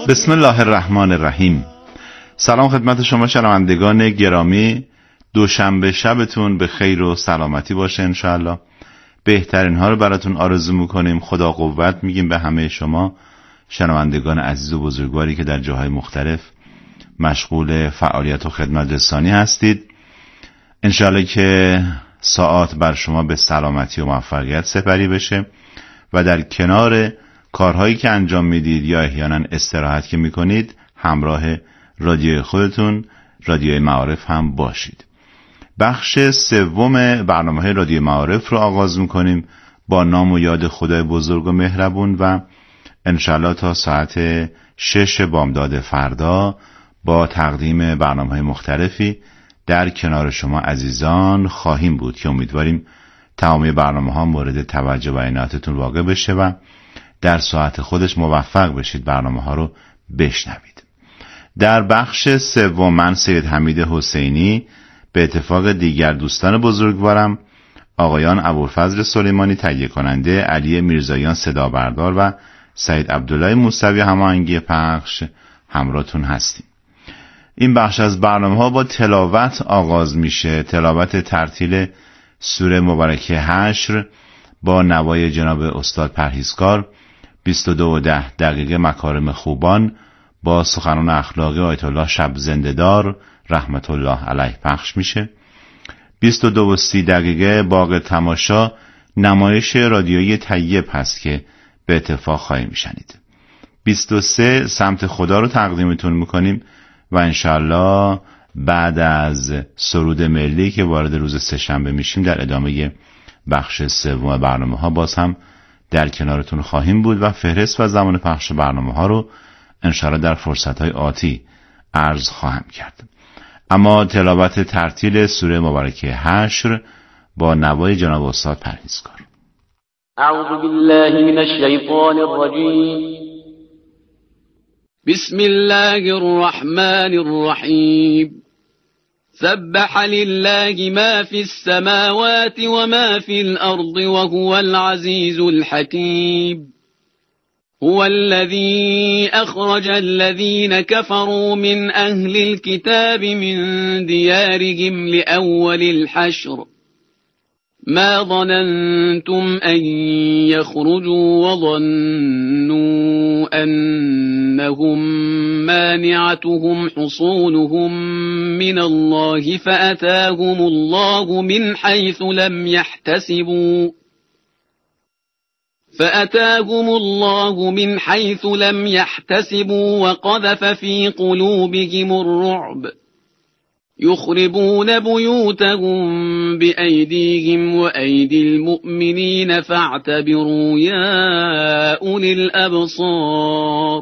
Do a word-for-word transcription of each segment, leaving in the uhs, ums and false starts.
بسم الله الرحمن الرحیم. سلام خدمت شما شنوندگان گرامی. دوشنبه شبتون به خیر و سلامتی باشه انشاءالله. بهترین ها رو براتون آرزو میکنیم. خدا قوت میگیم به همه شما شنوندگان عزیز و بزرگواری که در جاهای مختلف مشغول فعالیت و خدمت رسانی هستید. انشاءالله که ساعات بر شما به سلامتی و موفقیت سپری بشه و در کنار کارهایی که انجام میدید یا احیانا استراحت که میکنید همراه رادیوی خودتون، رادیوی معارف هم باشید. بخش سوم برنامه رادیوی معارف رو آغاز میکنیم با نام و یاد خدای بزرگ و مهربون و انشالله تا ساعت شش بامداد فردا با تقدیم برنامه‌های مختلفی در کنار شما عزیزان خواهیم بود که امیدواریم تمامی برنامه‌ها مورد توجه و عنایتتون واقع بشه و در ساعت خودش موفق بشید برنامه‌ها رو بشنوید. در بخش سوم من سید حمید حسینی به اتفاق دیگر دوستان بزرگوارم آقایان ابوالفضل سلیمانی تهیه کننده، علی میرزاییان صدا بردار و سید عبدالله موسوی هماهنگی پخش همراهتون هستیم. این بخش از برنامه‌ها با تلاوت آغاز میشه. تلاوت ترتیل سوره مبارکه حشر با نوای جناب استاد پرهیزکار. بیست و دو و ده دقیقه مکارم خوبان با سخنان اخلاقی آیت الله شب زنده‌دار رحمت الله علیه پخش میشه. بیست و دو و سی دقیقه باغ تماشا نمایش رادیویی طیب هست که به اتفاق خواهیم میشنید. بیست و سه سمت خدا رو تقدیمتون میکنیم و انشالله بعد از سرود ملی که وارد روز سه‌شنبه میشیم در ادامه بخش سوم برنامه ها باز هم در کنارتون خواهیم بود و فهرست و زمان پخش برنامه ها رو انشالله در فرصت های آتی عرض خواهم کرد. اما تلاوت ترتیل سوره مبارکه حشر با نوای جناب استاد پرهیزکار. اعوذ بالله من الشیطان الرجیم. بسم الله الرحمن الرحیم. سبح لله ما في السماوات وما في الأرض وهو العزيز الحكيم. هو الذي أخرج الذين كفروا من أهل الكتاب من ديارهم لأول الحشر ما ظننتم أن يخرجوا وظنوا أنهم مانعتهم حصونهم من الله فأتاهم الله من حيث لم يحتسبوا فأتاهم الله من حيث لم يحتسبوا وقذف في قلوبهم الرعب يخربون بيوتهم بأيديهم وأيدي المؤمنين فاعتبروا يا أولي الأبصار.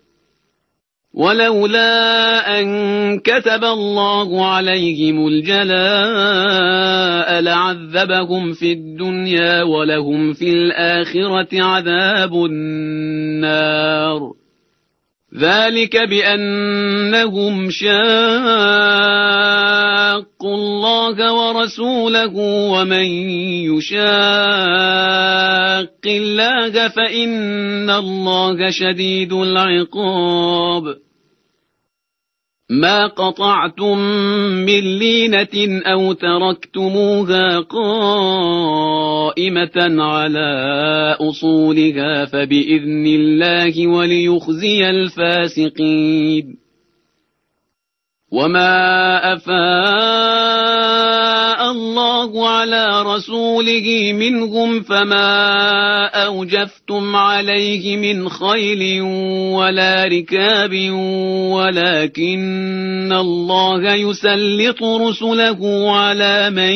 ولولا أن كتب الله عليهم الجلاء لعذبهم في الدنيا ولهم في الآخرة عذاب النار. ذلك بأنهم شاقوا الله ورسوله ومن يشاق الله فإن الله شديد العقاب. ما قطعتم من لينة أو تركتموها قائمة على أصولها فبإذن الله وليخزي الفاسقين. وما أفاء الله على رسوله منهم فما أوجفتم عليه من خيل ولا ركاب ولكن الله يسلط رسله على من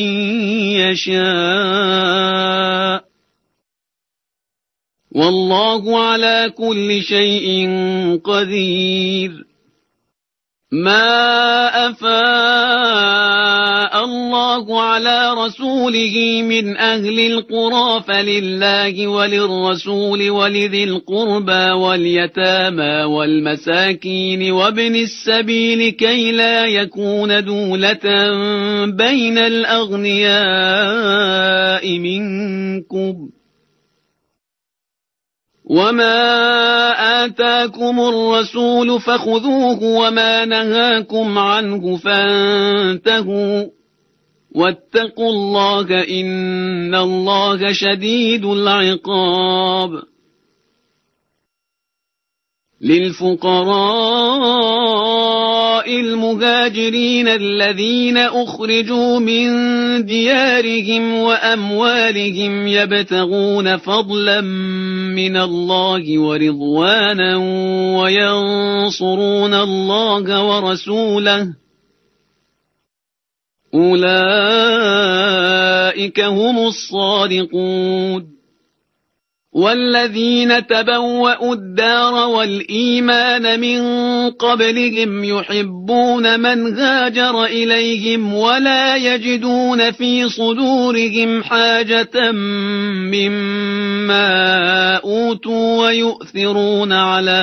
يشاء والله على كل شيء قدير. ما أفاء الله على رسوله من أهل القرى فلله وللرسول ولذي القربى واليتامى والمساكين وابن السبيل كي لا يكون دولة بين الأغنياء منكم وما آتاكم الرسول فخذوه وما نهاكم عنه فانتهوا واتقوا الله إن الله شديد العقاب. للفقراء المهاجرين الذين أخرجوا من ديارهم وأموالهم يبتغون فضلا من الله ورضوانا وينصرون الله ورسوله أولئك هم الصادقون. والذين تبوأوا الدار والإيمان من قبلهم يحبون من هاجر إليهم ولا يجدون في صدورهم حاجة مما أوتوا ويؤثرون على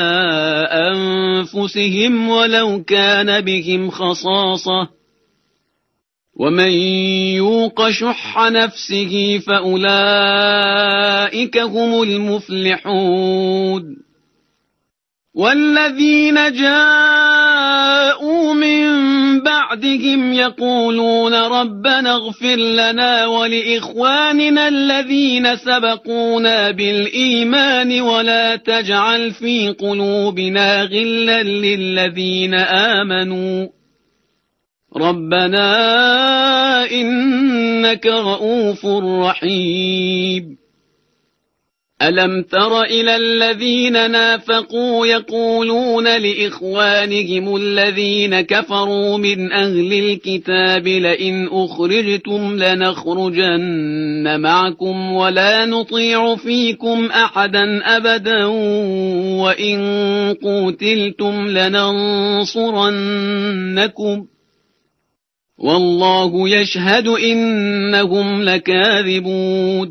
أنفسهم ولو كان بهم خصاصة ومن يوق شح نفسه فأولئك هم المفلحون. والذين جاءوا من بعدهم يقولون ربنا اغفر لنا ولإخواننا الذين سبقونا بالإيمان ولا تجعل في قلوبنا غلا للذين آمنوا ربنا إنك رؤوف رحيم. ألم تر إلى الذين نافقوا يقولون لإخوانهم الذين كفروا من أهل الكتاب لئن أخرجتم لنخرجن معكم ولا نطيع فيكم أحدا أبدا وإن قوتلتم لننصرنكم والله يشهد إنهم لكاذبون.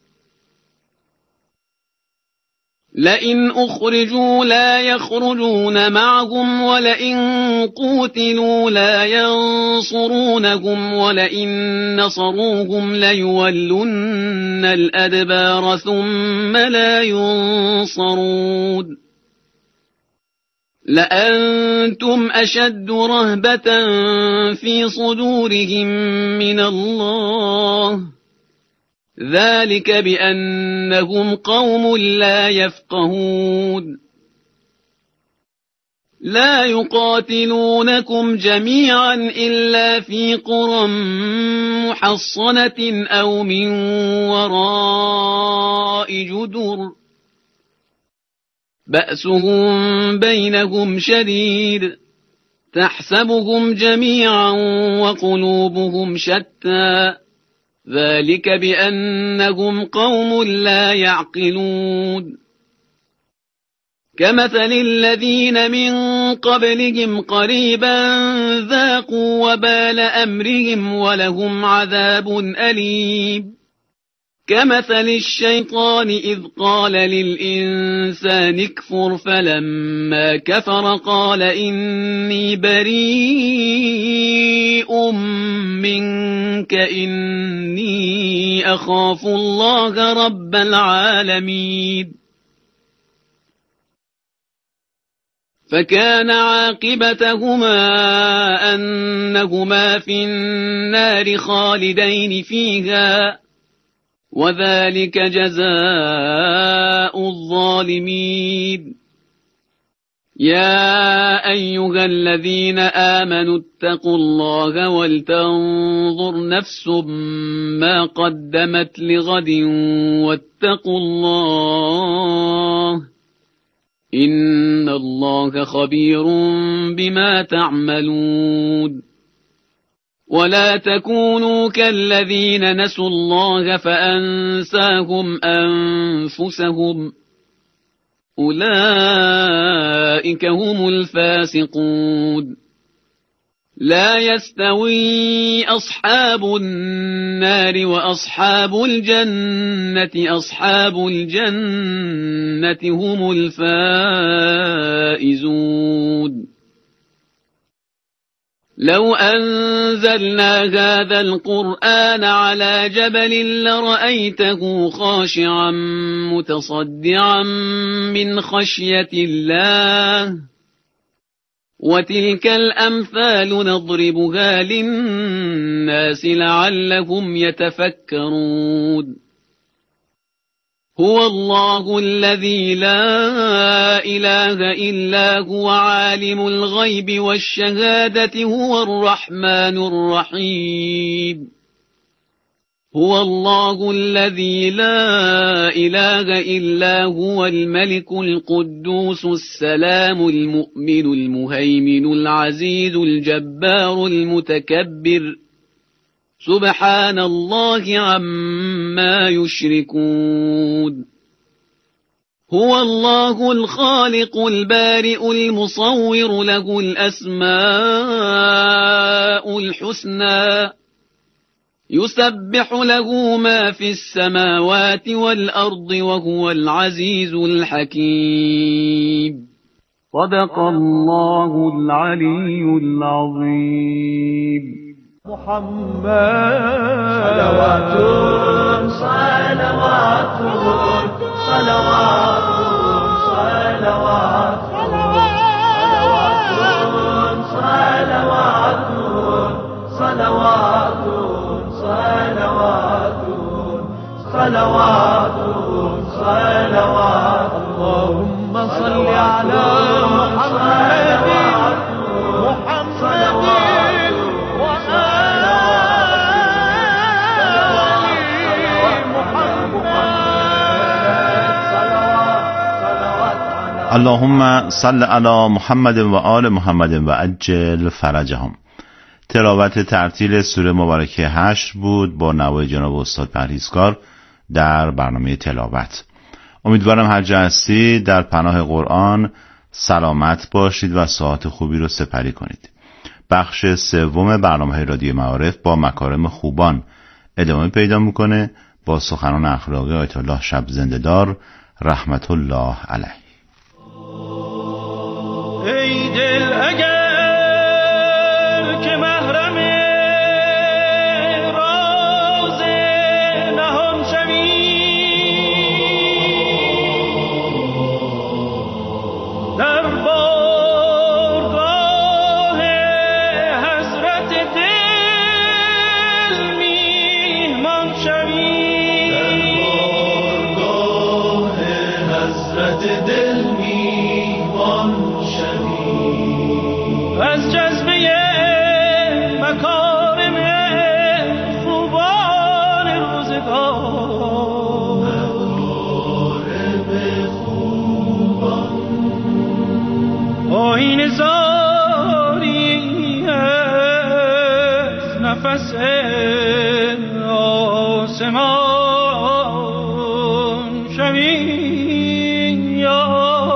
لئن أخرجوا لا يخرجون معهم ولئن قوتلوا لا ينصرونهم ولئن نصروهم ليولن الأدبار ثم لا ينصرون. لأنتم أشد رهبة في صدورهم من الله ذلك بأنهم قوم لا يفقهون. لا يقاتلونكم جميعا إلا في قرى محصنة أو من وراء جدر بأسهم بينهم شديد تحسبهم جميعا وقلوبهم شتى ذلك بأنهم قوم لا يعقلون. كمثل الذين من قبلهم قريبا ذاقوا وبال أمرهم ولهم عذاب أليم. كمثل الشيطان إذ قال للإنسان اكفر فلما كفر قال إني بريء منك إني أخاف الله رب العالمين. فكان عاقبتهما أنهما في النار خالدين فيها وذلك جزاء الظالمين. يا أيها الذين آمنوا اتقوا الله ولتنظر نفس ما قدمت لغد واتقوا الله إن الله خبير بما تعملون. ولا تكونوا كالذين نسوا الله فأنساهم أنفسهم أولئك هم الفاسقون. لا يستوي أصحاب النار وأصحاب الجنة أصحاب الجنة هم الفائزون. لو أنزلنا هذا القرآن على جبل لرأيته خاشعا متصدعا من خشية الله وتلك الأمثال نضربها للناس لعلهم يتفكرون هو الله الذي لا إله إلا هو عالم الغيب والشهادة هو الرحمن الرحيم هو الله الذي لا إله إلا هو الملك القدوس السلام المؤمن المهيمن العزيز الجبار المتكبر سبحان الله عما يشركون هو الله الخالق البارئ المصور له الأسماء الحسنى يسبح له ما في السماوات والأرض وهو العزيز الحكيم صدق الله العلي العظيم محمد صلوات صلوات صلوات صلوات صلوات صلوات صلوات صلوات صلوات اللهم صل على محمد محمد اللهم صل علی محمد و آل محمد و عجل فرجهم. تلاوت ترتیل سوره مبارکه حشر بود با نوای جناب استاد پرهیزکار در برنامه تلاوت. امیدوارم هر جا هستید در پناه قرآن سلامت باشید و ساعت خوبی رو سپری کنید. بخش سوم برنامه رادیو معارف با مکارم خوبان ادامه پیدا میکنه با سخنان اخلاقی آیت الله شب زنده‌دار رحمت الله علیه. ای دل اگر که محرم راز نهان شوی در بارگاه حضرت دل میهمان شوی در بارگاه حضرت دل میهمان از جذبه مکارم خوبان روزگار مکارم خوبان آیین زاری از نفس آسمان شوی یا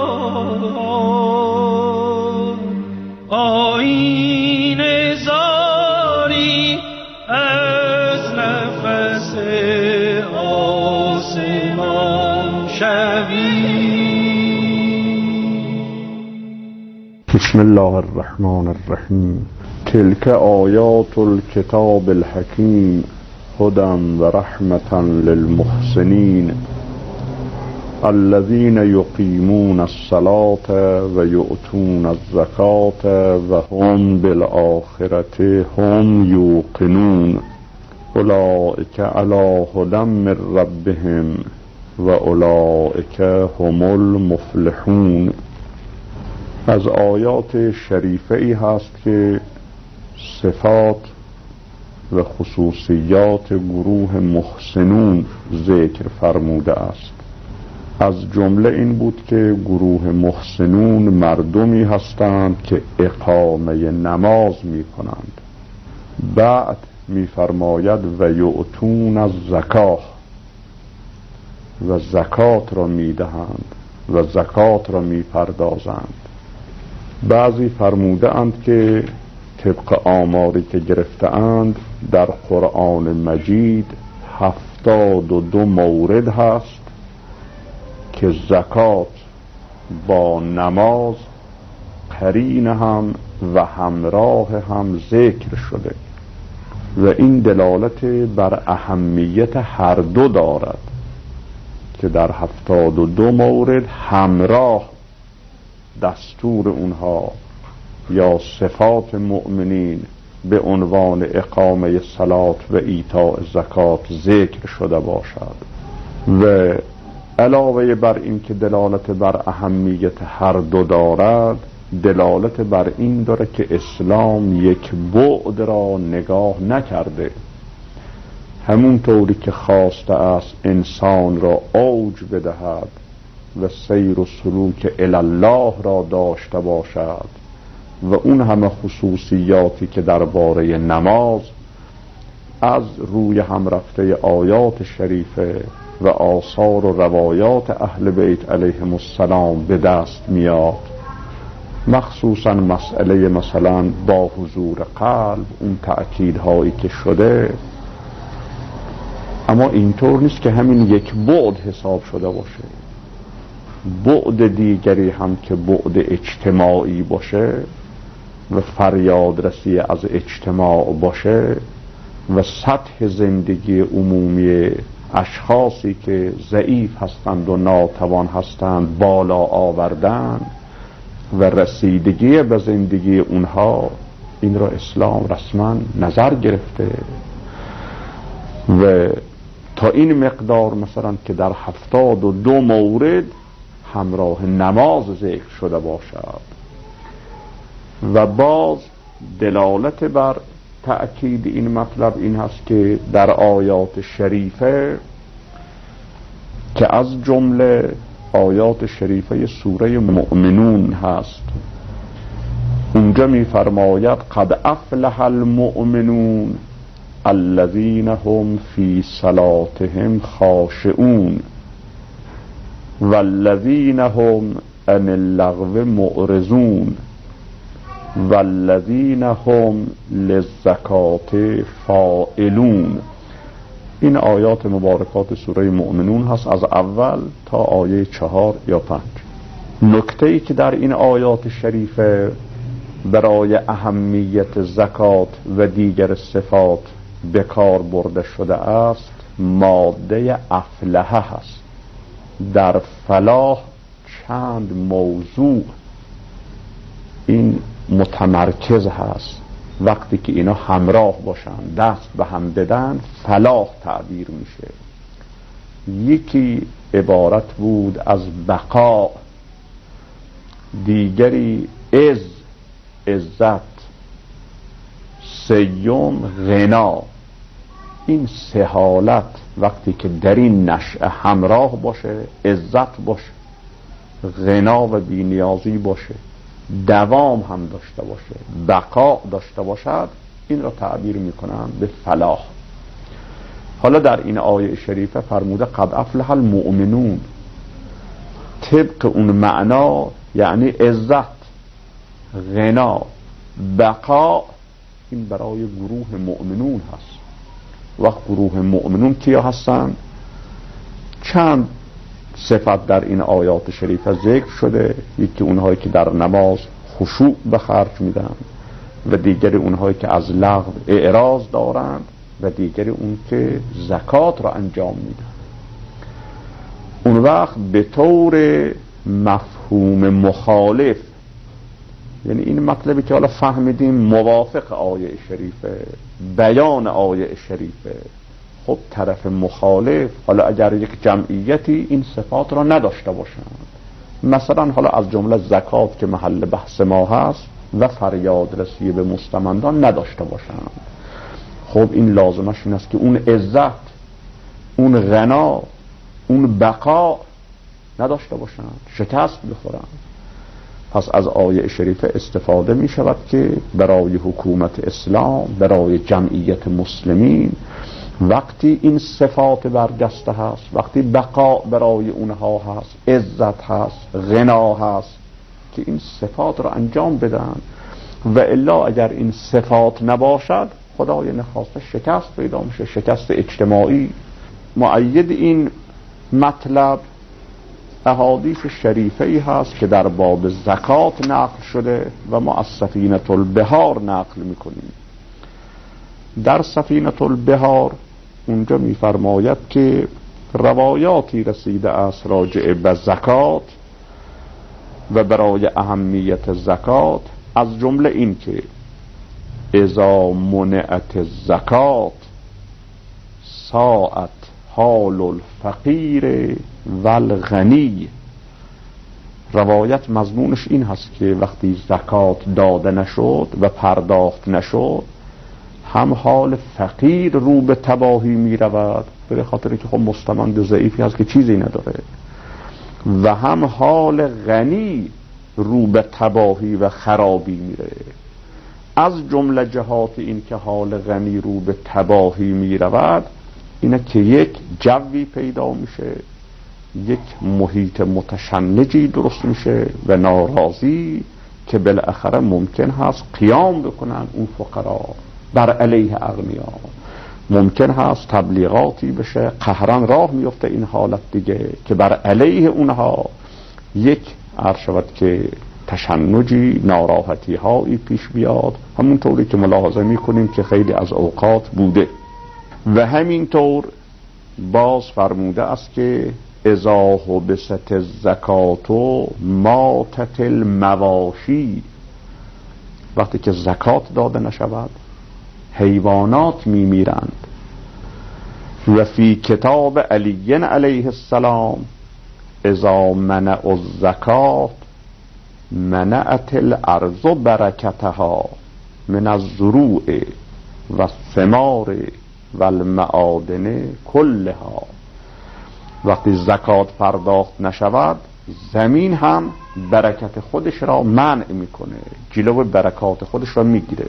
آیین زاری از نفس آسمان شوی. بسم الله الرحمن الرحیم. تلك آیات الكتاب الحکیم هدى و رحمة للمحسنین الذين يقيمون الصلاة ويؤتون الزكاة وهم بالآخرة هم يوقنون أولئك على هدى من ربهم وأولئك هم المفلحون. از آیات شریفه ای هست که صفات و خصوصیات گروه محسنون ذکر فرموده است. از جمله این بود که گروه محسنون مردمی هستند که اقامه نماز می کنند. بعد می فرماید و یؤتون از زکاه و زکات را می دهند و زکات را می پردازند. بعضی فرموده اند که طبق آماری که گرفته اند در قرآن مجید هفتاد و دو مورد هست که زکات با نماز قرین هم و همراه هم ذکر شده و این دلالت بر اهمیت هر دو دارد که در هفتاد و دو مورد همراه دستور اونها یا صفات مؤمنین به عنوان اقامه صلات و ایتاء زکات ذکر شده باشد و علاوه بر این که دلالت بر اهمیت هر دو دارد، دلالت بر این داره که اسلام یک بعد را نگاه نکرده، همون طوری که خواسته است انسان را اوج بدهد و سیر و سلوک الله را داشته باشد و اون همه خصوصیاتی که درباره نماز از روی هم رفته آیات شریفه و آثار و روایات اهل بیت علیهم السلام به دست میاد، مخصوصا مسئله مثلا با حضور قلب، اون تأکیدهایی که شده. اما اینطور نیست که همین یک بعد حساب شده باشه، بعد دیگری هم که بعد اجتماعی باشه و فریادرسی از اجتماع باشه و سطح زندگی عمومی اشخاصی که ضعیف هستند و ناتوان هستند بالا آوردن و رسیدگی به زندگی اونها، این را اسلام رسما نظر گرفته و تا این مقدار مثلا که در هفتاد و دو مورد همراه نماز ذکر شده باشد و باز دلالت بر تأکید این مطلب این هست که در آیات شریفه که از جمله آیات شریفه سوره مؤمنون هست، اونجا می فرماید قد افلح المؤمنون الذین هم فی صلاتهم خاشعون والذین هم عن اللغو معرضون والذین هم للزکات فاعلون. این آیات مبارکات سوره مؤمنون هست از اول تا آیه چهار یا پنج. نکته ای که در این آیات شریفه برای اهمیت زکات و دیگر صفات به کار برده شده است ماده افلحه هست. در فلاح چند موضوع این متمرکز هست، وقتی که اینا همراه باشن دست به هم بدن فلاح تعبیر میشه. یکی عبارت بود از بقا، دیگری از عزت، سیوم غنا. این سه حالت وقتی که در این نشأه همراه باشه، عزت باشه، غنا و بی‌نیازی باشه، دوام هم داشته باشه، بقا داشته باشد، این را تعبیر میکنن به فلاح. حالا در این آیه شریفه فرموده قد افلح المؤمنون، طبق اون معنا یعنی عزت، غنا، بقا، این برای گروه مؤمنون هست. وقت گروه مؤمنون کیا هستن؟ چند صفت در این آیات شریفه ذکر شده. یکی اونهایی که در نماز خشوع به خرج میدن و دیگری اونهایی که از لغو اعراض دارند و دیگری اون که زکات را انجام میدن. اون وقت به طور مفهوم مخالف، یعنی این مطلبی که حالا فهمیدیم موافق آیه شریفه، بیان آیه شریفه، خب طرف مخالف حالا اگر یک جمعیتی این صفات را نداشته باشند، مثلا حالا از جمله زکات که محل بحث ما هست و فریاد رسی به مستمندان نداشته باشند، خب این لازمش این است که اون عزت، اون غنا، اون بقا نداشته باشند، شکست بخورند. پس از آیه شریفه استفاده می شود که برای حکومت اسلام، برای جمعیت مسلمین، وقتی این صفات برجسته هست، وقتی بقا برای اونها هست، عزت هست، غنا هست، که این صفات را انجام بدن. و الا اگر این صفات نباشد خدای نخواسته شکست پیدا میشه، شکست اجتماعی. مؤید این مطلب احادیث شریفه ای هست که در باب زکات نقل شده و ما از سفینة البحار نقل میکنیم. در سفینة البحار اونجا میفرماید که روایاتی رسیده است راجع به زکات و برای اهمیت زکات، از جمله این که اذا منعت الزکات ساعت حال الفقیر والغنی. روایت مضمونش این هست که وقتی زکات داده نشد و پرداخت نشد، هم حال فقیر رو به تباهی می رود، به خاطر که خب مستمند ضعیفی هست که چیزی نداره، و هم حال غنی رو به تباهی و خرابی میره. از جمله جهات این که حال غنی رو به تباهی می رود اینه که یک جوی پیدا میشه، یک محیط متشنجی درست میشه و ناراضی که بالاخره ممکن هست قیام بکنن اون فقرا بر علیه اغنیا، ممکن هست تبلیغاتی بشه، قهرن راه میفته این حالت دیگه که بر علیه اونها یک عرض شود که تشنجی، ناراحتی هایی پیش بیاد، همونطوری که ملاحظه میکنیم که خیلی از اوقات بوده. و همینطور باز فرموده است که اذا حبست الزکات ماتت المواشی، وقتی که زکات داده نشود حیوانات میمیرند. و فی کتاب علی علیه السلام اذا منع الزکات منعت الارض برکتها من الزروع و الثمار و المعادن کلها. وقتی زکات پرداخت نشود زمین هم برکت خودش را منع میکنه، جلو برکات خودش را میگیره،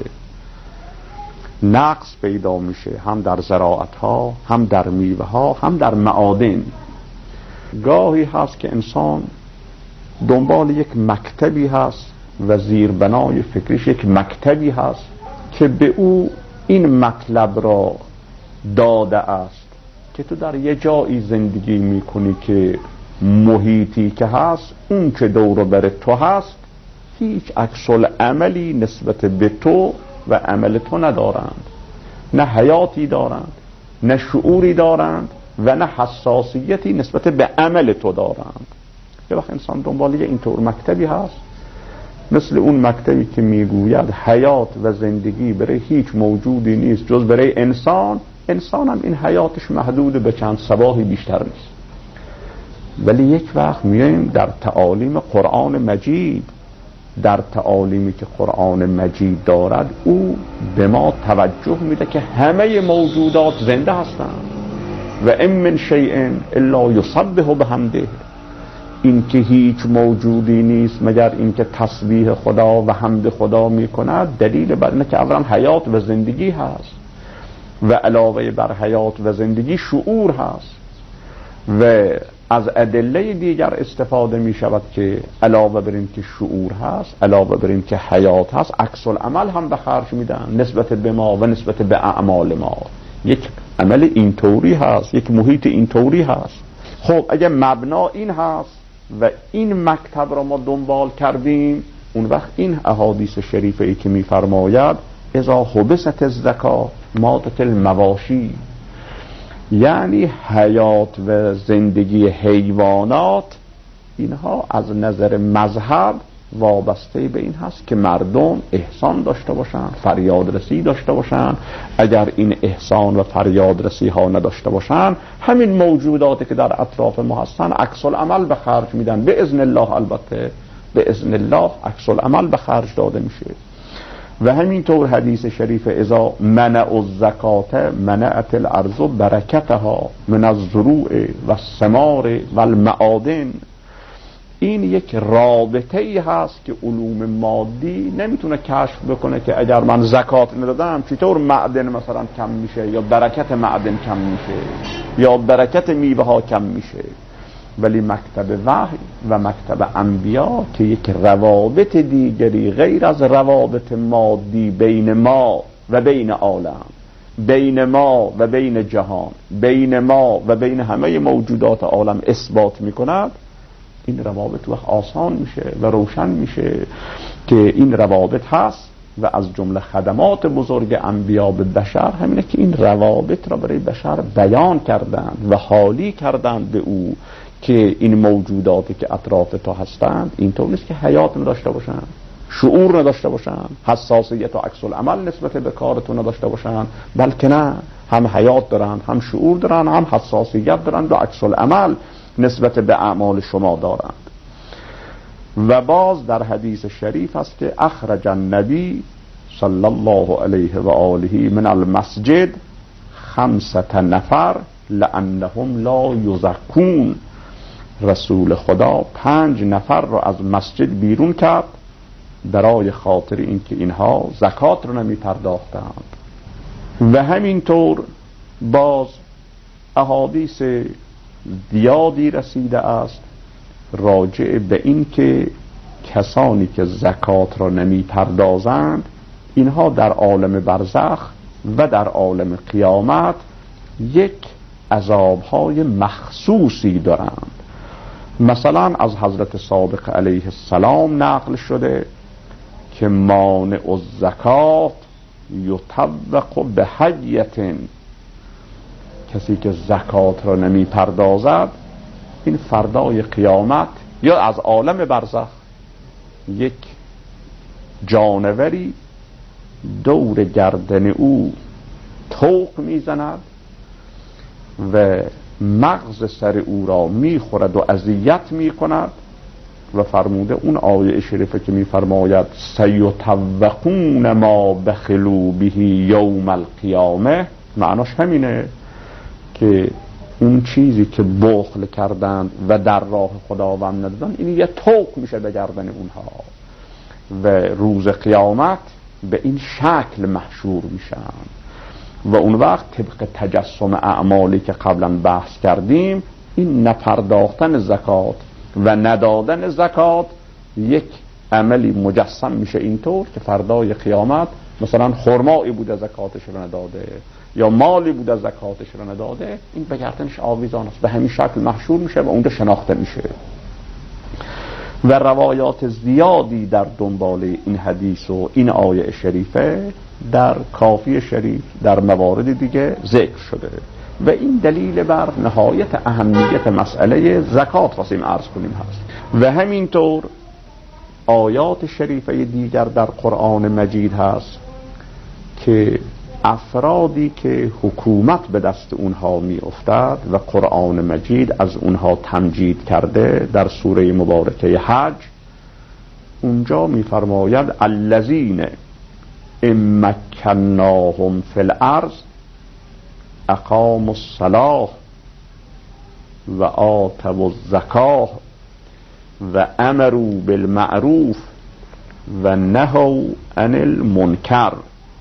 نقص پیدا میشه، هم در زراعت ها، هم در میوه ها، هم در معادن. گاهی هست که انسان دنبال یک مکتبی هست و زیربنای فکریش یک مکتبی هست که به او این مطلب را داده است که تو در یه جایی زندگی میکنی که محیطی که هست اون که دور بر تو هست هیچ عکس العملی نسبت به تو و عمل تو ندارند، نه حیاتی دارند، نه شعوری دارند و نه حساسیتی نسبت به عمل تو دارند. یه وقت انسان دنبال یه اینطور مکتبی هست، مثل اون مکتبی که میگوید حیات و زندگی برای هیچ موجودی نیست جز برای انسان، انسان هم این حیاتش محدود به چند صباحی بیشتر نیست. ولی یک وقت میایم در تعالیم قرآن مجید، در تعالیمی که قرآن مجید دارد او به ما توجه میده که همه موجودات زنده هستند و ان من شیء الا یسبح بحمده، این که هیچ موجودی نیست مگر اینکه تسبیح خدا و حمد خدا میکند، دلیل بر اینه که اولا حیات و زندگی هست و علاوه بر حیات و زندگی شعور هست و از ادله دیگر استفاده می شود که علاوه بر این که شعور هست، علاوه بر این که حیات هست، عکس العمل هم به خرج میدن نسبت به ما و نسبت به اعمال ما. یک عمل اینطوری هست، یک محیط اینطوری هست. خب اگه مبنا این هست و این مکتب را ما دنبال کردیم، اون وقت این احادیث شریفه ای که می فرماید اذا حبست الزکات ماتت المواشی، یعنی حیات و زندگی حیوانات، اینها از نظر مذهب وابسته به این هست که مردم احسان داشته باشن، فریادرسی داشته باشن. اگر این احسان و فریادرسی ها نداشته باشن، همین موجوداتی که در اطراف ما هستن عکس العمل به خرج میدن، به اذن الله، البته به اذن الله عکس العمل به خرج داده میشه. و همینطور حدیث شریف اذا منع الزکات منعت الارض برکتها من الزروع و الثمار و المعادن. این یک رابطه ای هست که علوم مادی نمیتونه کشف بکنه که اگر من زکات ندادم چطور معدن مثلا کم میشه یا برکت معدن کم میشه یا برکت میوه ها کم میشه. ولی مکتب وحی و مکتب انبیا که یک روابط دیگری غیر از روابط مادی بین ما و بین عالم، بین ما و بین جهان، بین ما و بین همه موجودات عالم اثبات میکند، این روابط وقت آسان میشه و روشن میشه که این روابط هست و از جمله خدمات بزرگ انبیا به بشر همینه که این روابط را برای بشر بیان کردند و حالی کردند به او که این موجوداتی که اطراف تو هستند اینطور نیست که حیات نداشته باشند، شعور نداشته باشند، حساسیت و عکس العمل نسبت به کارتون نداشته باشند، بلکه نه، هم حیات دارن، هم شعور دارن، هم حساسیت دارن و عکس العمل نسبت به اعمال شما دارند. و باز در حدیث شریف است که اخرج النبی صلی الله علیه و آله من المسجد خمسة نفر لانهم لا یزکون. رسول خدا پنج نفر را از مسجد بیرون کرد برای خاطر اینکه اینها زکات را نمی پرداختند. و همینطور باز احادیث زیادی رسیده است راجع به این که کسانی که زکات را نمی پردازند اینها در عالم برزخ و در عالم قیامت یک عذابهای مخصوصی دارند. مثلا از حضرت صادق علیه السلام نقل شده که مانع الزکات یطوق به حیة، کسی که زکات را نمی پردازد این فردای قیامت یا از عالم برزخ یک جانوری دور گردن او طوق میزند و مغز سر او را میخورد و اذیت میکند و فرموده اون آیه شریفه که میفرماید سیطوقون ما بخلوا به یوم القیامه، معناش همینه که اون چیزی که بخل کردند و در راه خداوند ندادن این یه طوق میشه به گردن اونها و روز قیامت به این شکل محشور میشن و اون وقت طبق تجسم اعمالی که قبلا بحث کردیم این نپرداختن زکات و ندادن زکات یک عملی مجسم میشه اینطور که فردای قیامت مثلا خرمایی بوده زکاتش رو نداده یا مالی بوده زکاتش رو نداده، این به گردنش آویزان است، به همین شکل محشور میشه و اونجا شناخته میشه. و روایات زیادی در دنبال این حدیث و این آیه شریفه در کافی شریف در موارد دیگه ذکر شده و این دلیل بر نهایت اهمیت مسئله زکات واسیم عرض کنیم هست. و همینطور آیات شریفه دیگر در قرآن مجید هست که افرادی که حکومت به دست اونها می افتد و قرآن مجید از اونها تمجید کرده در سوره مبارکه حج اونجا می فرماید الذین امکناهم فی الارض اقاموا الصلاة و آتوا الزکاة و امروا بالمعروف و نهوا عن المنکر.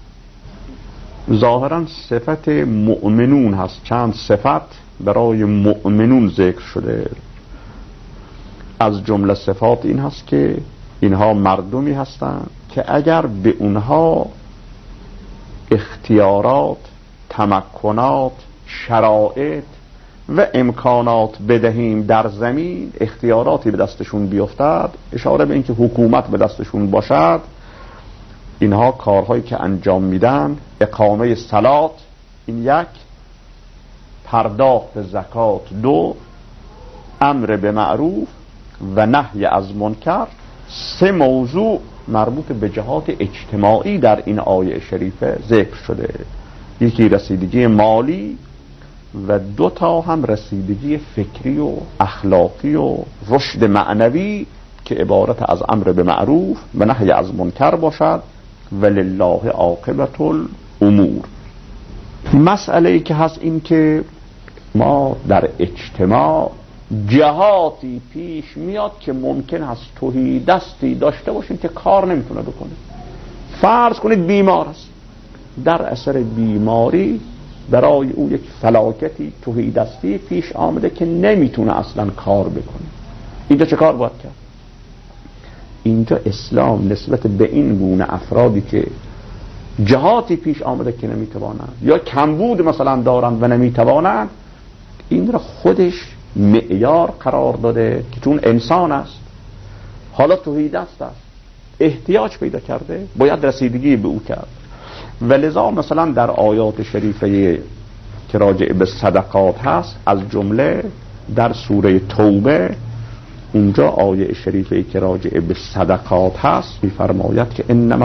ظاهرا صفت مؤمنون هست، چند صفت برای مؤمنون ذکر شده. از جمله صفات این هست که اینها مردمی هستند که اگر به اونها اختیارات، تمکنات، شرایط و امکانات بدهیم در زمین، اختیاراتی به دستشون بیفتد، اشاره به اینکه حکومت به دستشون باشد، اینها کارهایی که انجام میدن اقامه صلات این یک، پرداخت زکات دو، امر به معروف و نهی از منکر سه موضوع مربوط به جهات اجتماعی در این آیه شریفه ذکر شده. یکی رسیدگی مالی و دو تا هم رسیدگی فکری و اخلاقی و رشد معنوی که عبارت از امر به معروف و نهی از منکر باشد ولله عاقبت الامور. مسئله ای که هست این که ما در اجتماع جهاتی پیش میاد که ممکن هست تهی دستی داشته باشیم که کار نمیتونه بکنه. فرض کنید بیمار است، در اثر بیماری برای او یک فلاکتی تهی دستی پیش آمده که نمیتونه اصلا کار بکنه. اینجا چه کار باید کرد؟ اینجا اسلام نسبت به این گونه افرادی که جهاتی پیش آمده که نمیتوانند یا کمبود مثلا دارند و نمیتوانند، این را خودش معیار قرار داده که چون انسان است، حالا توحید است، احتیاج پیدا کرده، باید رسیدگی به او کرد. و لذا مثلا در آیات شریفه که راجع به صدقات هست، از جمله در سوره توبه اونجا آیه شریفه که راجع به صدقات هست می‌فرماید که انما